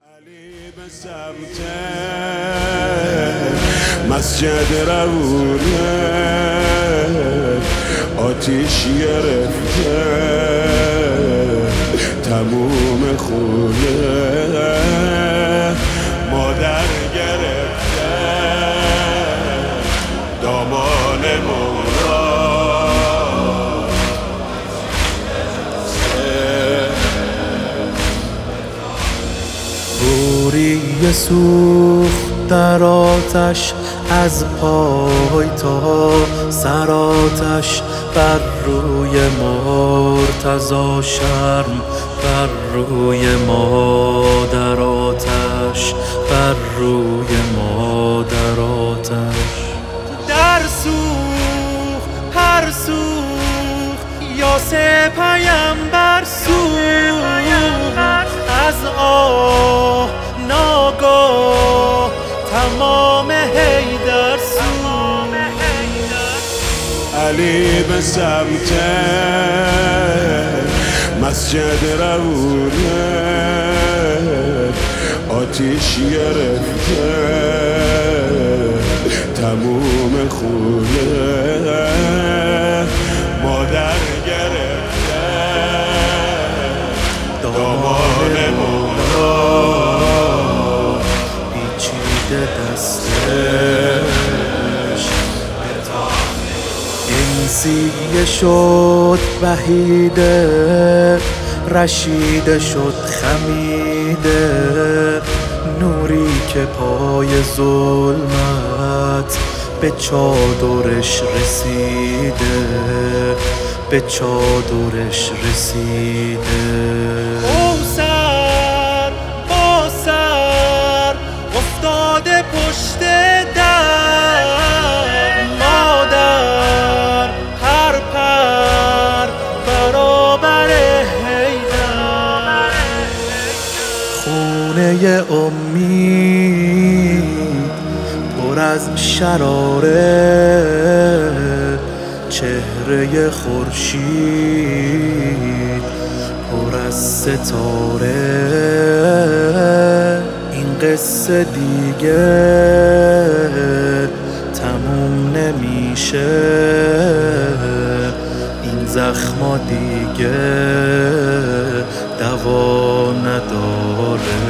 علی به سمت مسجد روونه آتیش گرفته تموم خونه مادر گرفته دامان روری سوخت در آتش از پای تا سر آتش بر روی مرتضی شرم بر روی مادر آتش بر روی مادر آتش در سوخت هر سوخت یاسه پیامبر سوخت از آه ناگاه تمام حیدر سوخت علی به سمت مسجد روونه آتیش گرفته تموم خونه مادر گرفته دامان پیچیده دستش انسیه شد وحیده رشیده شد خمیده نوری که پای ظلمت به چادرش رسیده به چادرش رسیده او سر با سر افتاده پشت در مادر هر پر برابر حیدر خونه امید پر از شراره چهره خورشید پر از ستاره این قصه دیگه تموم نمیشه این زخما دیگه دوا نداره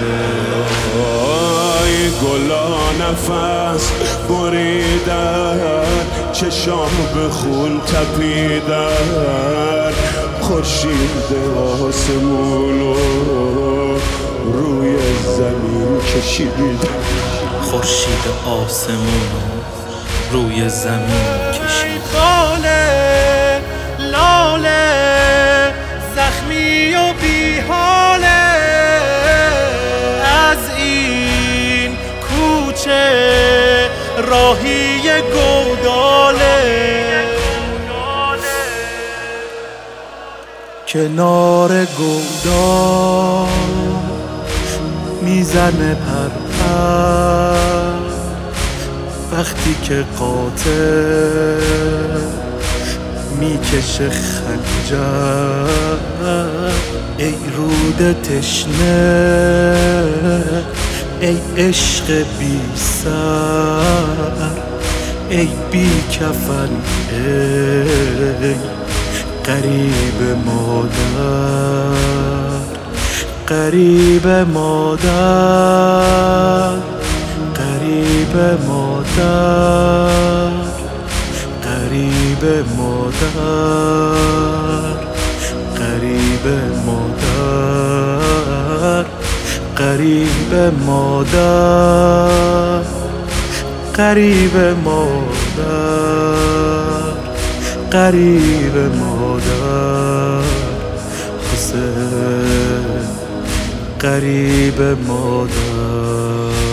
گلا نفس بریدن چشام به خون تپیدن خورشید آسمونو روی زمین کشیدن خورشید آسمونو روی زمین کشید لاله لاله زخمی و بیحاله از این کوچه راهی گوداله کنار گودال میزنه پرپر وقتی که قاتل میکشه خنجر ای رود تشنه ای عشق بی سر ای بی کفن ای غریب مادر غریب مادر غریب مادر غریب مادر غریب مادر غریب مادر غریب مادر غریب مادر حسین غریب مادر